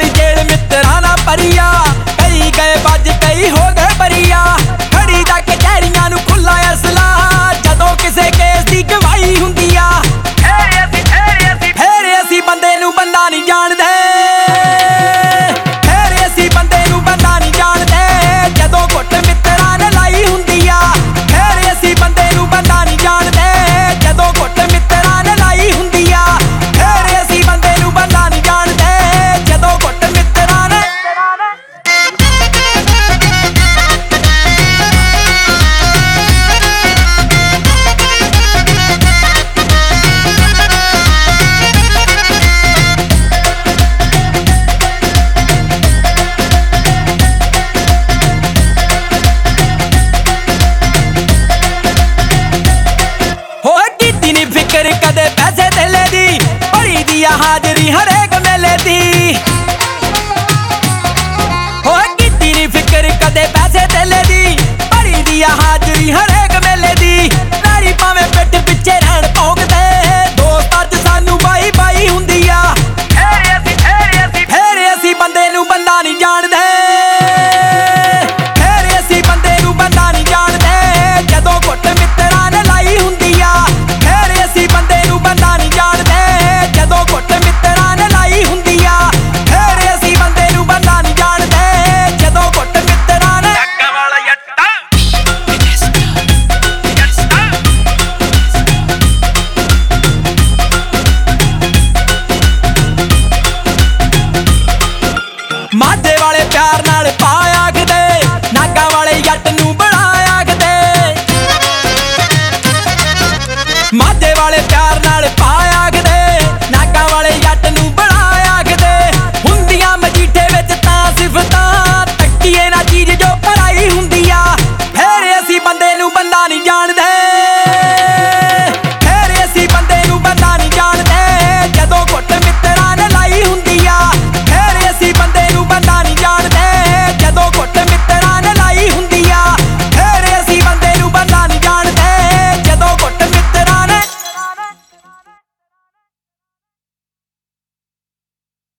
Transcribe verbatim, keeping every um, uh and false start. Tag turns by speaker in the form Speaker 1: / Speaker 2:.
Speaker 1: कोई जेल मित्रा ना परिया कई गए बज कई हो गए बरिया खड़ी दा कचहरियां नू खुला असला जदों किसे केस दी गवाही हुंदी आ फेर असी बंदे नू बंदा नहीं जाणदे फेर असी बंदे नू बंदा नहीं जाणदे जदों घुट मित्रा ने लाई हुंदी आ फेर असी बंदे नू बंदा नहीं जाणदे जदों घुट मित्रा ने लाई हुंदी आ फेर असी बंदे नू बंदा नहीं जाणदे जदों घुट मित्रा ने फिक्र कदे पैसे तेले दी भरी दिया हाजरी हरेक मेले दी हो कीती नी फिक्र कदे पैसे तेले दी भरी दिया हाजरी हरेक मेले दी नारी भावें पिठ पिछे रहन भौंकदे दोस्त अज सानू बाई बाई हुंदी आ फेर असी बंदे नू बंदा नहीं जाणदे फेर असी बंदे नू बंदा नहीं जाणदे जदों घुट मित्रा ने लाई हुंदी आ असी बंदे नू बंदा नहीं जाणदे जदों घुट मित्रा ने लाई हुंदी आ फेर असी बंदे नू बंदा नहीं जाणदे जदों घुट मित्रा ने जग्गा वाला यट्टा माझे वाले प्यार नाल